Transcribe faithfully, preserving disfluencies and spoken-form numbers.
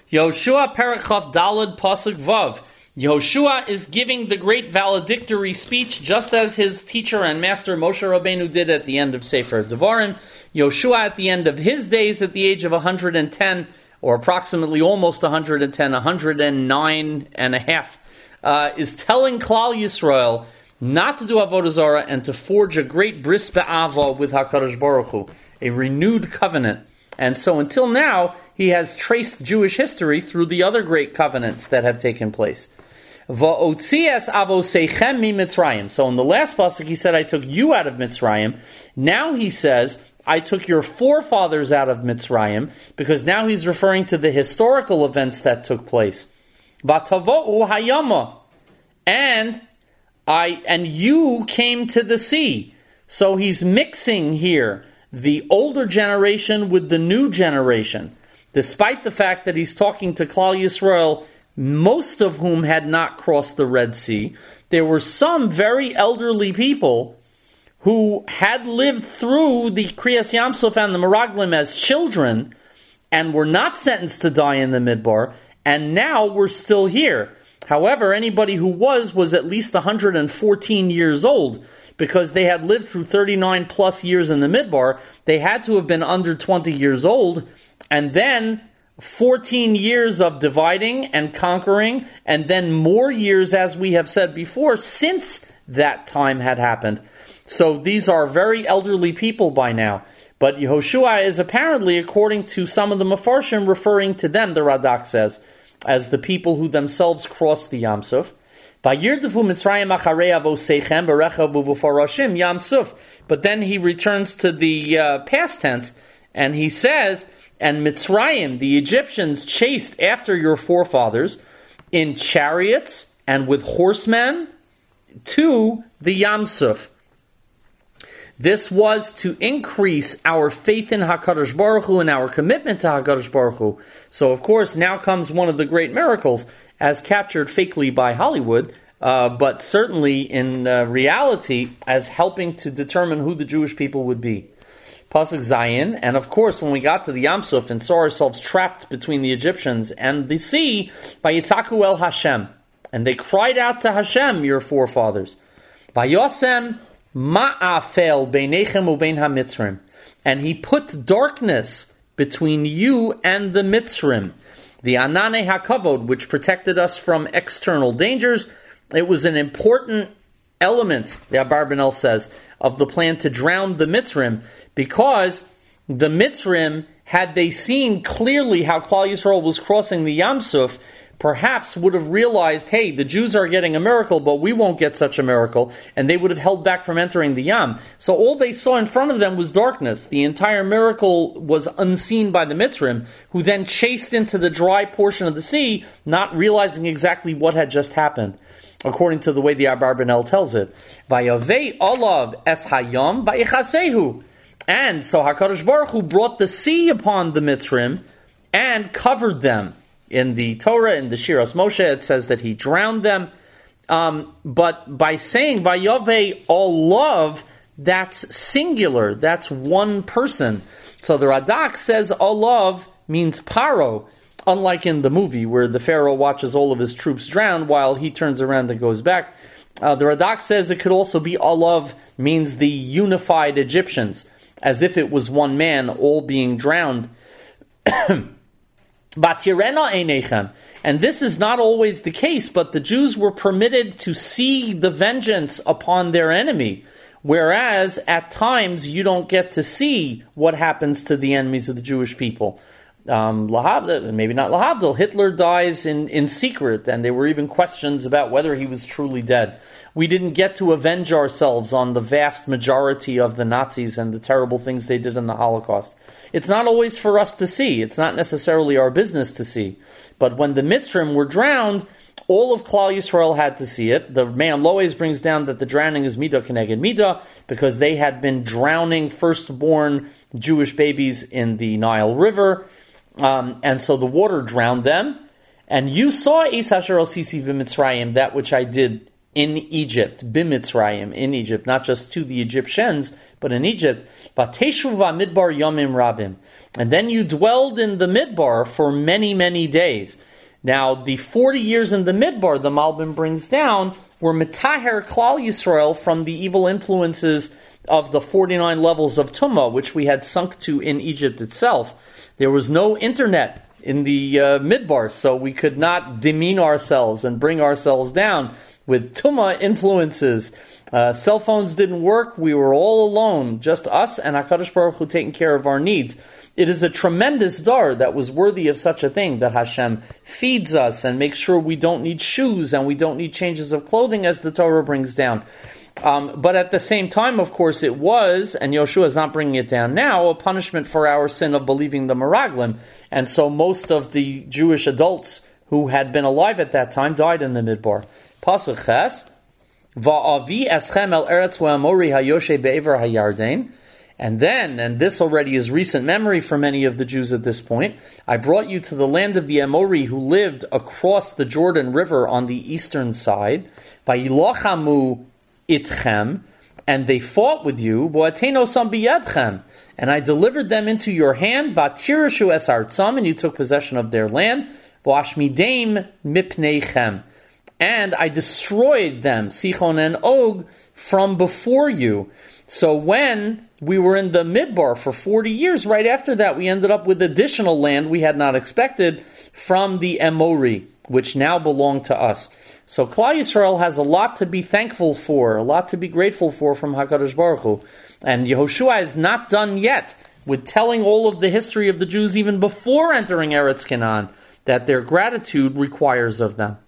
Yehoshua Perachov Dalad Pasuk Vav. Yehoshua is giving the great valedictory speech just as his teacher and master Moshe Rabbeinu did at the end of Sefer Devarim. Yehoshua at the end of his days at the age of one hundred ten, or approximately almost one hundred ten, one hundred nine and a half, uh, is telling Klal Yisrael not to do Avodah Zarah and to forge a great bris be'ava with HaKadosh Baruch Hu, a renewed covenant. And so until now, he has traced Jewish history through the other great covenants that have taken place. Va'otzias avoseichem mi Mitzrayim. So in the last pasuk, he said, I took you out of Mitzrayim. Now he says, I took your forefathers out of Mitzrayim, because now he's referring to the historical events that took place. Vatavo'u hayama. And I and you came to the sea. So he's mixing here the older generation with the new generation, despite the fact that he's talking to Klal Yisrael, most of whom had not crossed the Red Sea. There were some very elderly people who had lived through the Kriyas Yamsuf and the Meraglim as children and were not sentenced to die in the Midbar, and now we're still here. However, anybody who was, was at least one hundred fourteen years old, because they had lived through thirty-nine plus years in the Midbar. They had to have been under twenty years old, and then fourteen years of dividing and conquering, and then more years, as we have said before, since that time had happened. So these are very elderly people by now. But Yehoshua is apparently, according to some of the Mefarshim, referring to them, the Radak says, as the people who themselves crossed the Yam Suf. But then he returns to the uh, past tense, and he says, and Mitzrayim, the Egyptians, chased after your forefathers in chariots and with horsemen to the Yam Suf. This was to increase our faith in HaKadosh Baruch Hu and our commitment to HaKadosh Baruch Hu. So, of course, now comes one of the great miracles, as captured fakely by Hollywood, uh, but certainly in uh, reality as helping to determine who the Jewish people would be. Pasuk Zayin, and of course, when we got to the Yam Suf and saw ourselves trapped between the Egyptians and the sea, by Yitzaku El Hashem, and they cried out to Hashem, your forefathers. Vayosem Ma'afel beinechem ubein hamitzrim, and he put darkness between you and the Mitzrim, the Anane HaKavod, which protected us from external dangers. It was an important element, the Abarbanel says, of the plan to drown the Mitzrim, because the Mitzrim, had they seen clearly how Klal Yisrael was crossing the Yam Suf, perhaps would have realized, hey, the Jews are getting a miracle, but we won't get such a miracle, and they would have held back from entering the Yam. So all they saw in front of them was darkness. The entire miracle was unseen by the Mitzrim, who then chased into the dry portion of the sea, not realizing exactly what had just happened, according to the way the Abarbanel tells it. Vayavei olav es hayam vayichasehu. And so HaKadosh Baruch Hu brought the sea upon the Mitzrim and covered them. In the Torah, in the Shiras Moshe, it says that he drowned them. Um, but by saying Vayavei olav, that's singular. That's one person. So the Radak says olav means paro, unlike in the movie where the Pharaoh watches all of his troops drown while he turns around and goes back. Uh, the Radak says it could also be olav means the unified Egyptians, as if it was one man all being drowned. Batirena einechem. And this is not always the case, but the Jews were permitted to see the vengeance upon their enemy, whereas at times you don't get to see what happens to the enemies of the Jewish people. Um, Lahavdil, maybe not Lahavdil, Hitler dies in, in secret, and there were even questions about whether he was truly dead. We didn't get to avenge ourselves on the vast majority of the Nazis and the terrible things they did in the Holocaust. It's not always for us to see. It's not necessarily our business to see. But when the Mitzrim were drowned, all of Klal Yisrael had to see it. The man Loes brings down that the drowning is Midah Keneged Midah, because they had been drowning firstborn Jewish babies in the Nile River. Um, and so the water drowned them. And you saw Eis Asher Osisi v'Mitzrayim, that which I did in Egypt, bimitzrayim, in Egypt, not just to the Egyptians, but in Egypt. Vateshuva midbar yomim rabim. And then you dwelled in the midbar for many, many days. Now, the forty years in the midbar, the Malbim brings down, were mitaher Klal Yisrael from the evil influences of the forty-nine levels of Tumah, which we had sunk to in Egypt itself. There was no internet in the uh, midbar, so we could not demean ourselves and bring ourselves down with Tumah influences. Uh, cell phones didn't work. We were all alone, just us and HaKadosh Baruch Hu taking care of our needs. It is a tremendous dar that was worthy of such a thing, that Hashem feeds us and makes sure we don't need shoes and we don't need changes of clothing, as the Torah brings down. Um, but at the same time, of course, it was, and Yoshua is not bringing it down now, a punishment for our sin of believing the Meraglim. And so most of the Jewish adults who had been alive at that time died in the Midbar. Pasuk Ches, Va'avi eschem el eretz va'amori hayoshe be'ever hayarden. And then, and this already is recent memory for many of the Jews at this point, I brought you to the land of the Amori who lived across the Jordan River on the eastern side. Vayilochamu itchem, and they fought with you. Vo'atenosam biyadchem, and I delivered them into your hand. Vatirushu es artzam, and you took possession of their land. Vo'ashmideim mipneichem, and I destroyed them, Sichon and Og, from before you. So when we were in the Midbar for forty years, right after that, we ended up with additional land we had not expected from the Emori, which now belong to us. So Klal Yisrael has a lot to be thankful for, a lot to be grateful for from HaKadosh Baruch Hu. And Yehoshua is not done yet with telling all of the history of the Jews even before entering Eretz Canaan, that their gratitude requires of them.